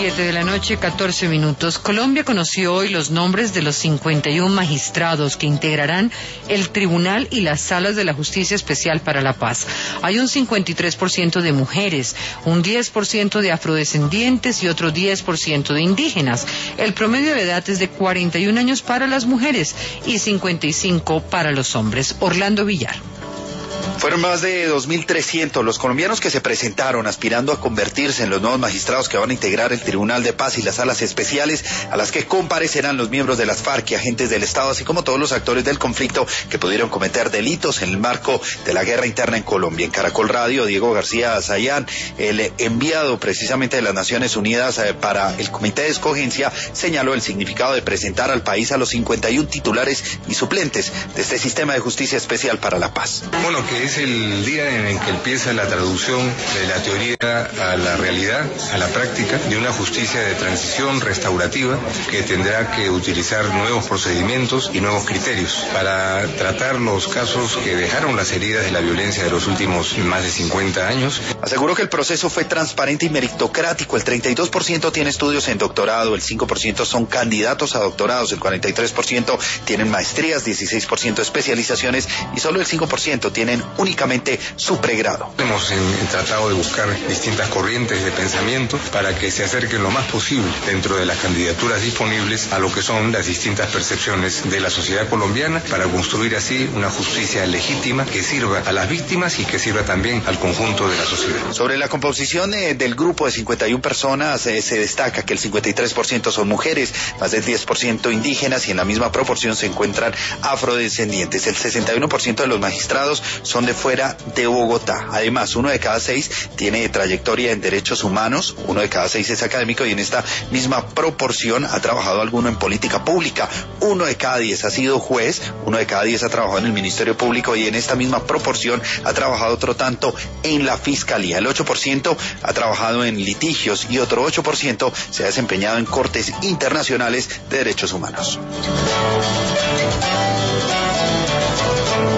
7:14 p.m. Colombia conoció hoy los nombres de los 51 magistrados que integrarán el Tribunal y las Salas de la Justicia Especial para la Paz. Hay un 53% de mujeres, un 10% de afrodescendientes y otro 10% de indígenas. El promedio de edad es de 41 años para las mujeres y 55 para los hombres. Orlando Villar. Fueron más de 2.300 los colombianos que se presentaron aspirando a convertirse en los nuevos magistrados que van a integrar el Tribunal de Paz y las salas especiales a las que comparecerán los miembros de las FARC y agentes del Estado, así como todos los actores del conflicto que pudieron cometer delitos en el marco de la guerra interna en Colombia. En Caracol Radio, Diego García Sayán, el enviado precisamente de las Naciones Unidas para el Comité de Escogencia, señaló el significado de presentar al país a los 51 titulares y suplentes de este sistema de justicia especial para la paz. Bueno, que es el día en el que empieza la traducción de la teoría a la realidad, a la práctica, de una justicia de transición restaurativa que tendrá que utilizar nuevos procedimientos y nuevos criterios para tratar los casos que dejaron las heridas de la violencia de los últimos más de 50 años. Aseguró que el proceso fue transparente y meritocrático. El 32% tiene estudios en doctorado, el 5% son candidatos a doctorados, el 43% tienen maestrías, 16% especializaciones y solo el 5% tienen únicamente su pregrado. Hemos tratado de buscar distintas corrientes de pensamiento para que se acerquen lo más posible dentro de las candidaturas disponibles a lo que son las distintas percepciones de la sociedad colombiana para construir así una justicia legítima que sirva a las víctimas y que sirva también al conjunto de la sociedad. Sobre la composición del grupo de 51 personas se destaca que el 53% son mujeres, más del 10% indígenas y en la misma proporción se encuentran afrodescendientes. El 61% de los magistrados son de fuera de Bogotá. Además, 1 de cada 6 tiene trayectoria en derechos humanos, 1 de cada 6 es académico y en esta misma proporción ha trabajado alguno en política pública. 1 de cada 10 ha sido juez, 1 de cada 10 ha trabajado en el Ministerio Público y en esta misma proporción ha trabajado otro tanto en la Fiscalía. El 8% ha trabajado en litigios y otro 8% se ha desempeñado en cortes internacionales de derechos humanos.